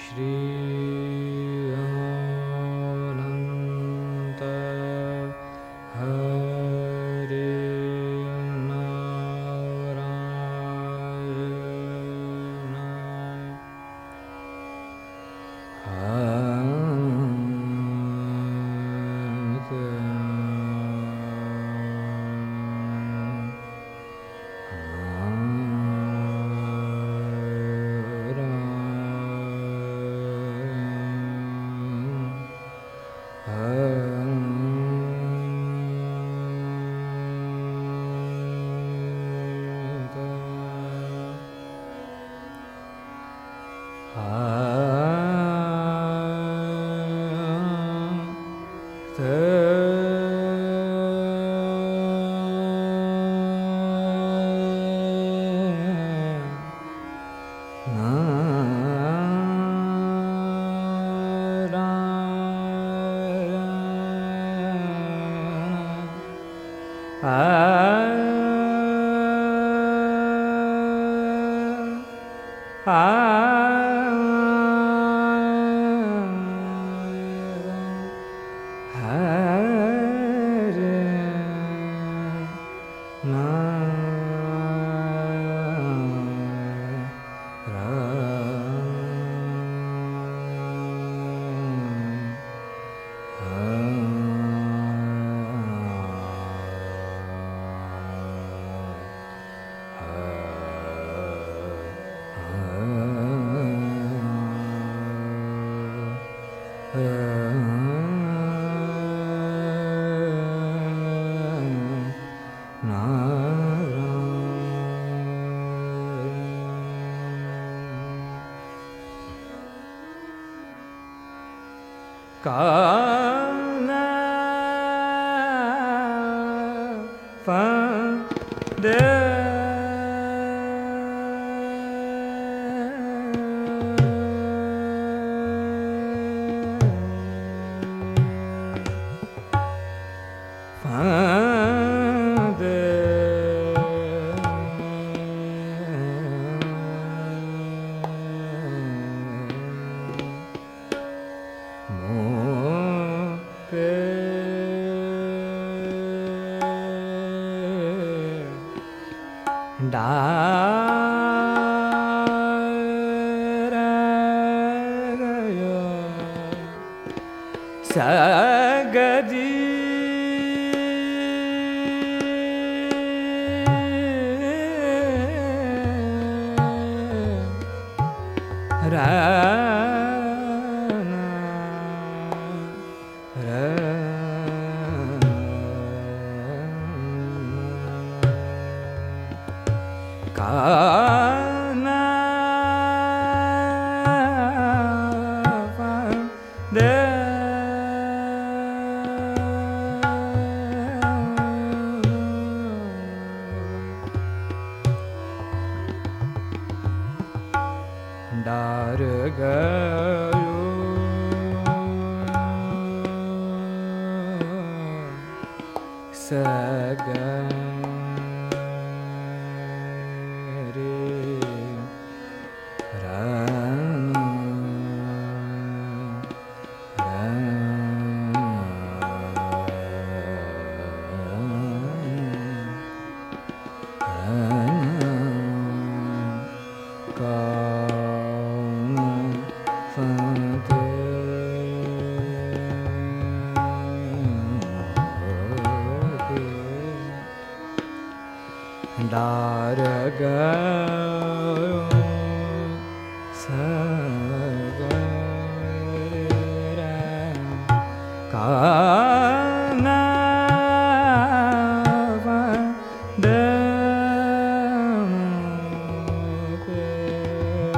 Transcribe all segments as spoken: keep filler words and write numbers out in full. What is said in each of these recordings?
Ka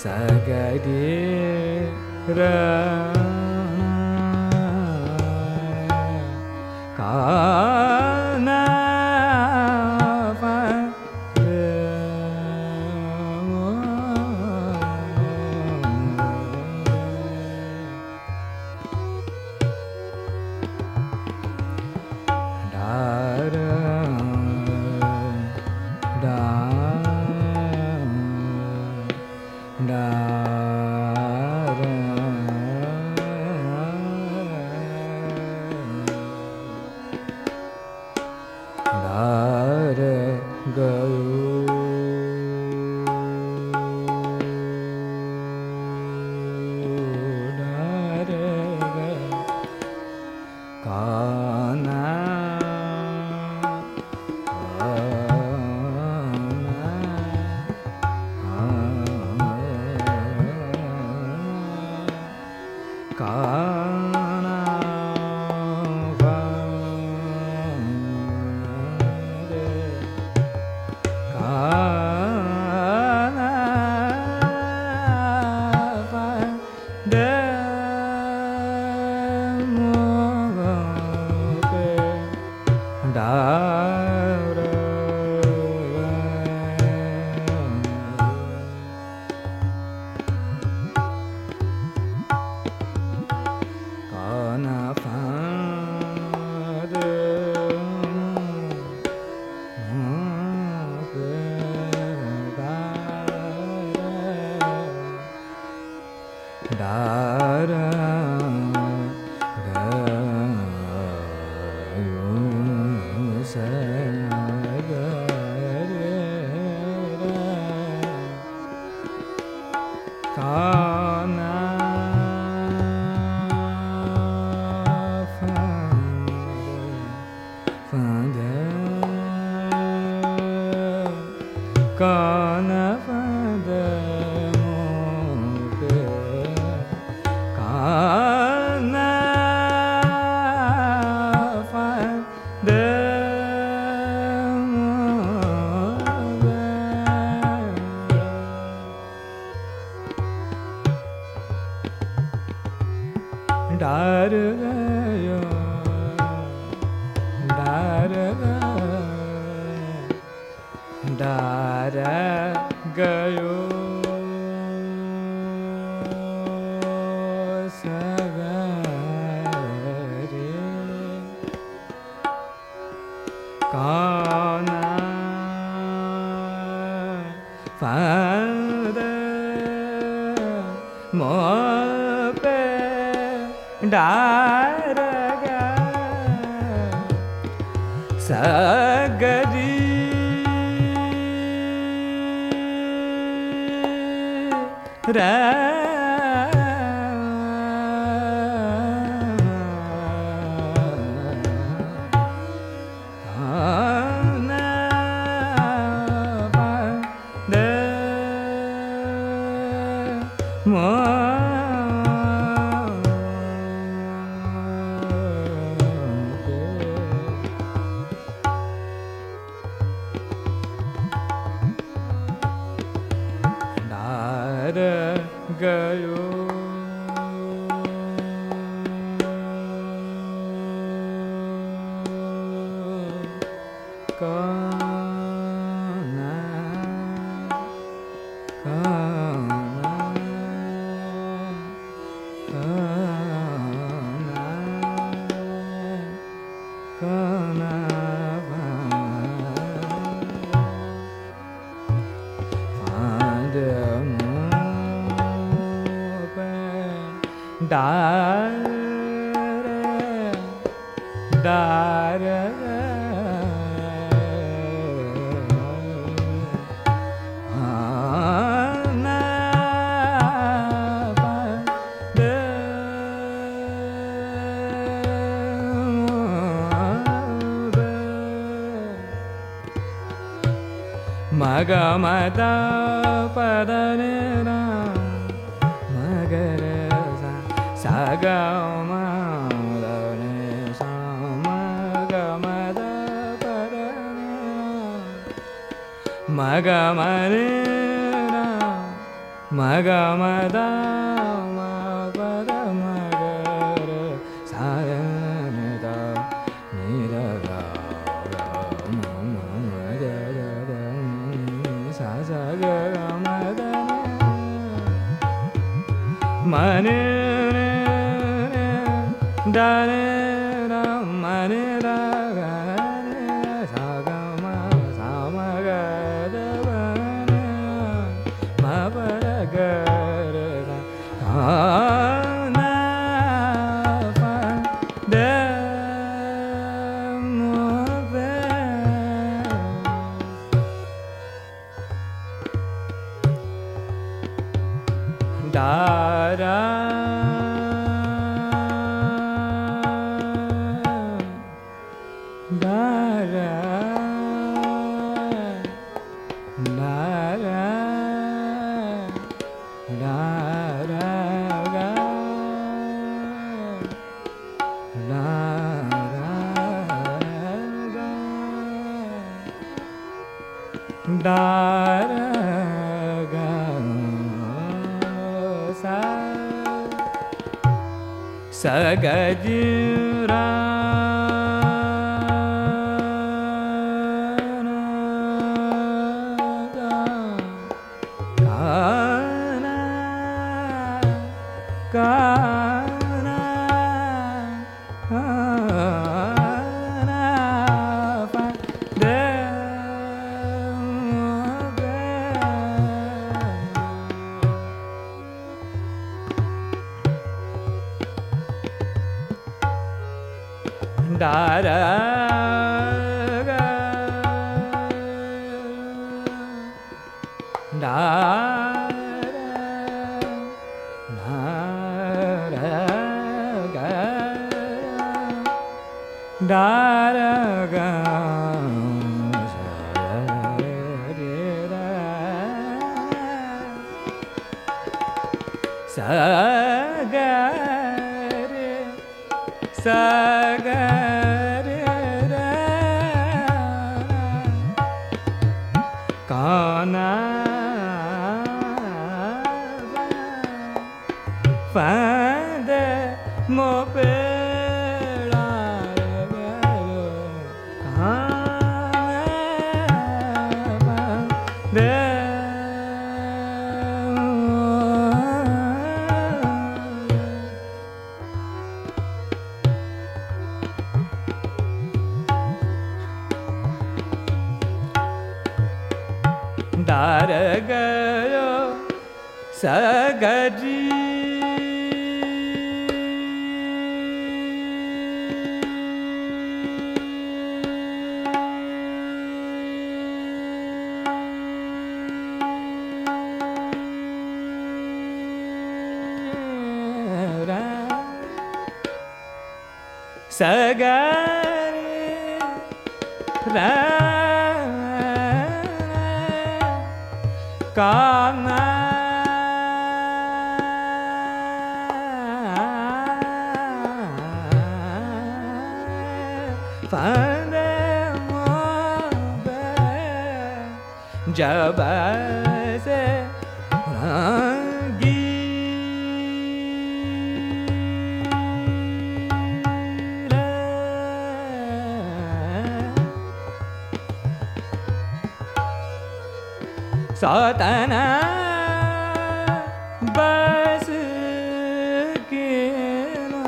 Sagadi ra kana pa Magamada padanera magaresa sagama danesa magamada padanera magamanera மகமத மபத மகர சாரனத நிரக சசகமத மனே தனே மனே Sagadira Kana Kana Kana Fade Dara Dara Dara Sagare Sagare Kana Fade Mopela Daragayo Sagadi Sagari Ra Kana Fande Mobe Jabase Rangi Satana Bas Kina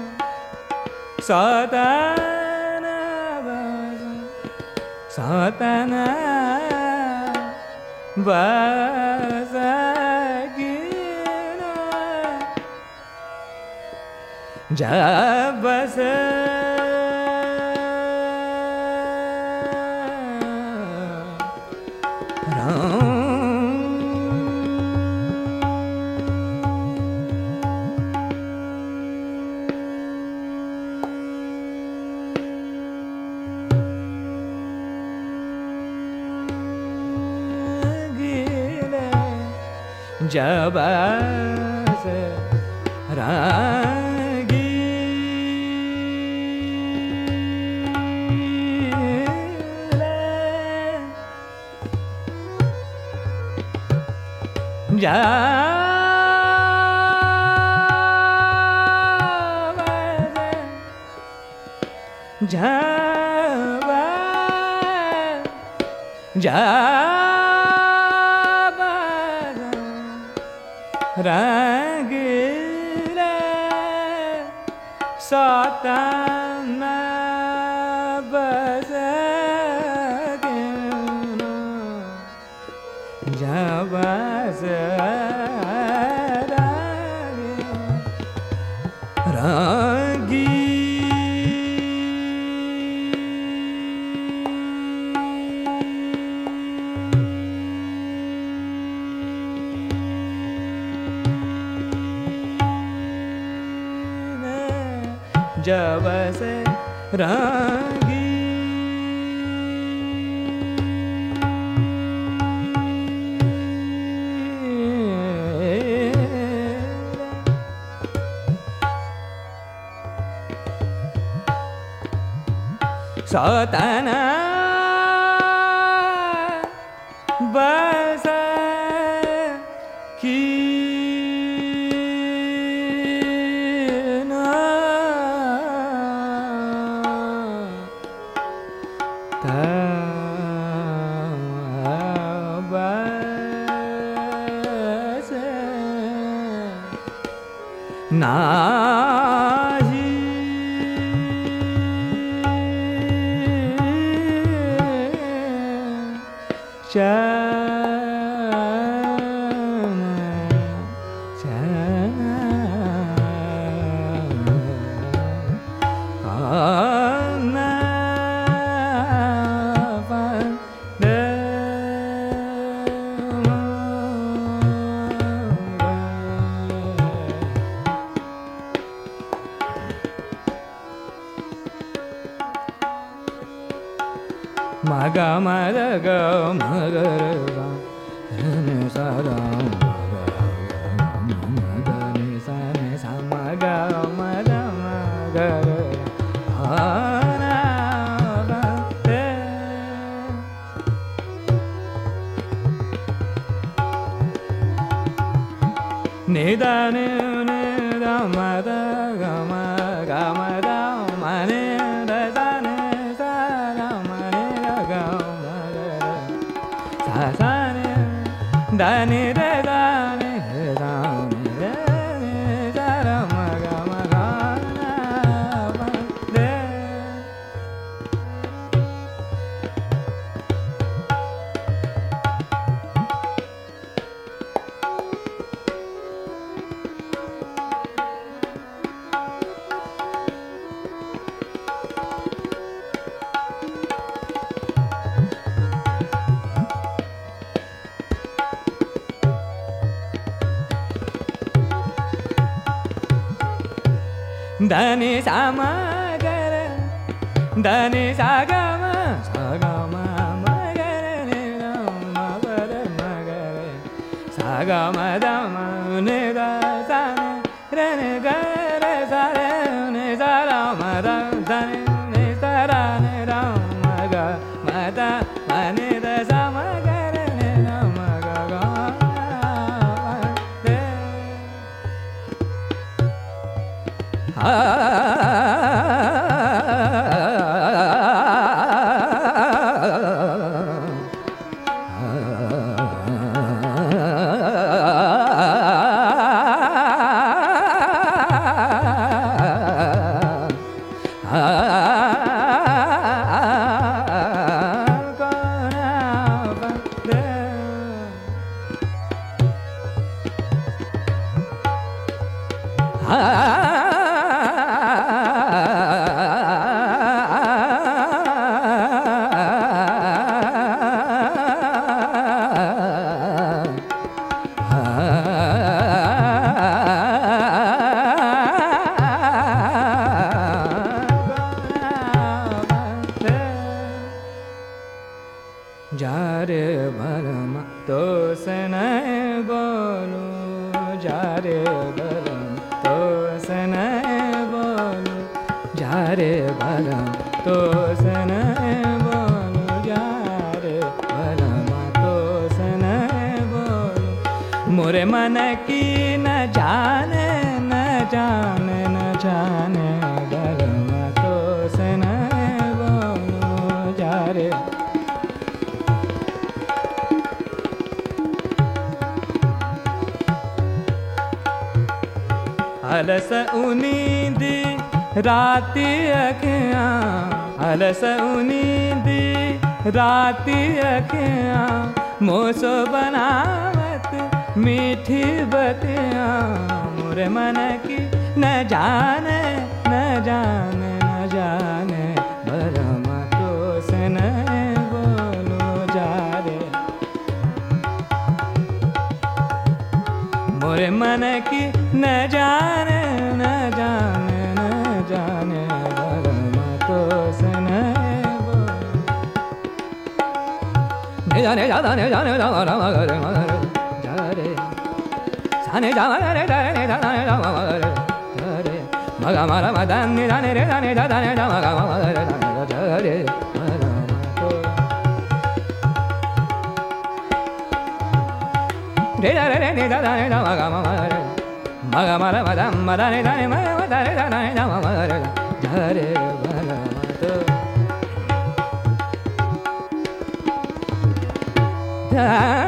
Satana Bas Satana Bas Kina Jabas Jabas Ragi जब से रागी सतना बस की नाही श्याम श्याम आना Maga mada ga maga ga ni sa ga maga maga ni sa ni sa maga mada maga ana ba te ni da ni ni da mada ga maga mada mane da sa ni sa ga mane Dani de dani de dani de de ra ma ga ma ga na ba de Dani sa ma ga re Dani sa ga ma sa ga ma ma ga re ni da ma ba re ma ga re sa ga ma da ma ni da sa ni re ni ga re sa re ni sa ra ma da sa ni ni sa ra ni ra ma ga ma da ma ni da sa ma ga re ni da ma ga ga ma de Jare balama to sanay bolu Jare balam to sanay bolu Jare balam to sanay bolu Jare balama to sanay bolu Mor मोरे मन की न जाने न जाने न जाने बलमा तो से न बोलो जा रे। अलस उनींद राती अखियाँ, अलस उनींद राती अखियाँ, मोसो बनावत मीठी बतियाँ, मोरे मन की न जाने न जाने न जाने बलमा तो से न बोलो जा रे। मोरे मन की न जाने न जाने न जाने बलमा तो से न बोलो जाने जाने जाने राम रे मरे जा रे जाने जाने रे जाने जाने राम रे जा रे मगा मारा मदन जाने रे जाने जाने राम गा रे जा रे रे रे रे रे जाने राम गा रे मगा मारा मदन मदन जाने मगा मदन जाने राम रे जा रे बलमा तो जा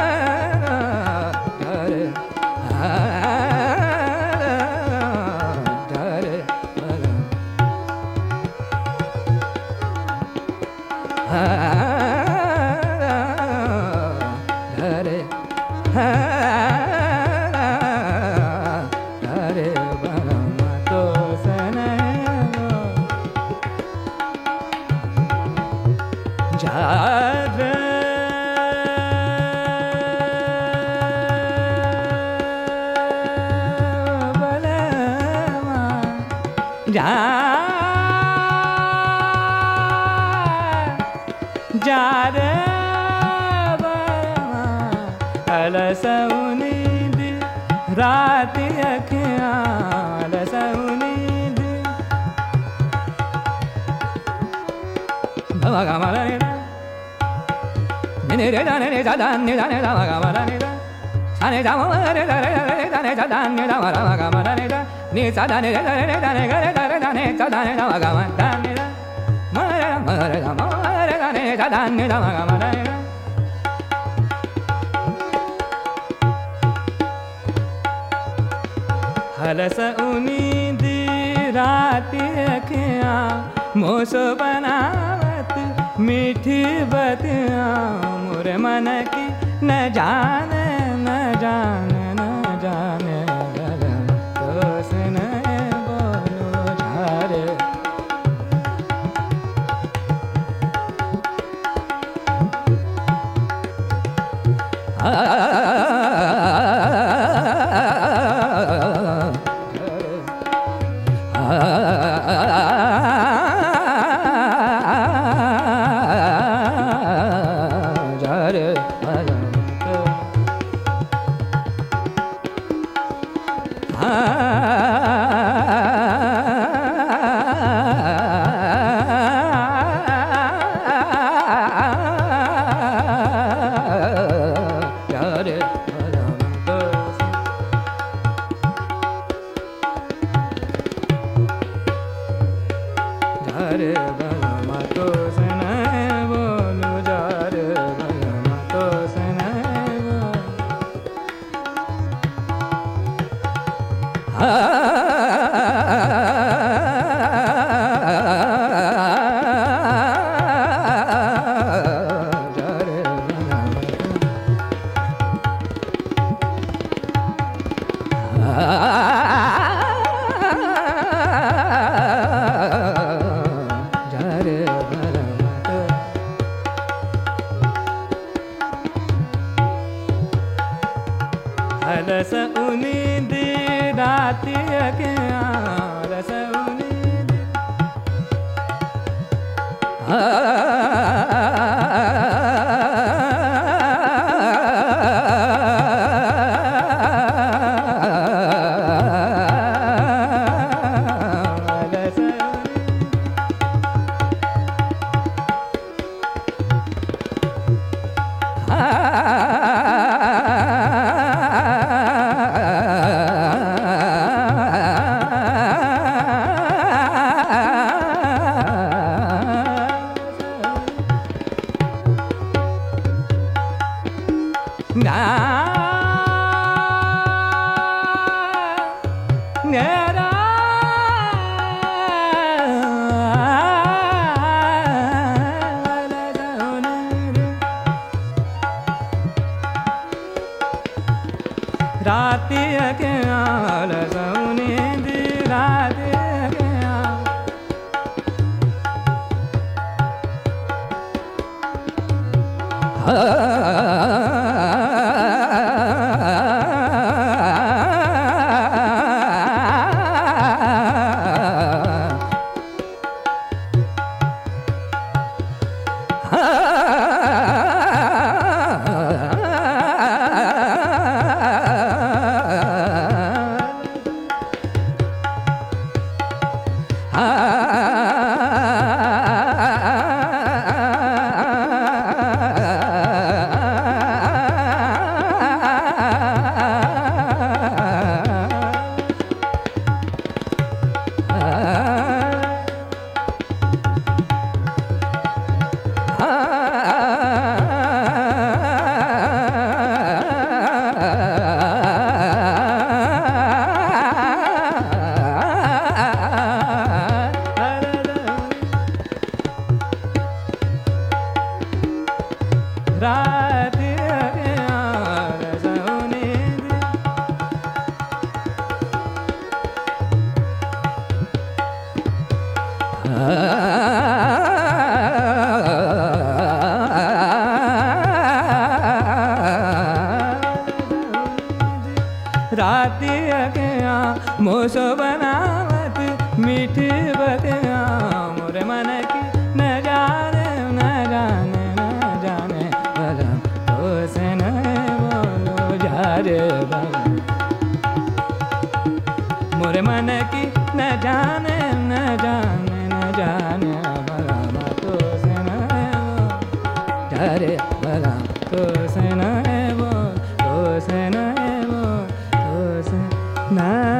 रे जा रे जा रे जा रे बलमा तो से न जा रे जा जा रे बलमा अलस उनींद रात अखियाँ, अलस उनींद भगा मारा रे ने रे जाने रे जाने ने जाने भगा मारा रे जाने जामो रे रे जाने जाने भगा मारा रे नी जाने रे रे जाने रे रे जाने जाने भगा मारा रे मरे मरे मरे जाने जाने भगा मारा रे अलस उनींद रात अखियाँ, मोसो बनावत मीठी बतियाँ, मोरे मन की न जाने न जाने न जाने बलमा तो से न बोलो जा रे। अलस उनींद रात अखियाँ, अलस उनींद अलस na nera रात के आल सौने दी रात के रात सौने रात अगया मोसो बनावत मीठी बतिया मोरे मन की न जाने न जाने न जाने बलम तो से न बोलो जारे बलम मोरे मन की न जाने न जाने न जाने बलम तो से न जारे बलम तो से न बोल तो से न बोल तो से न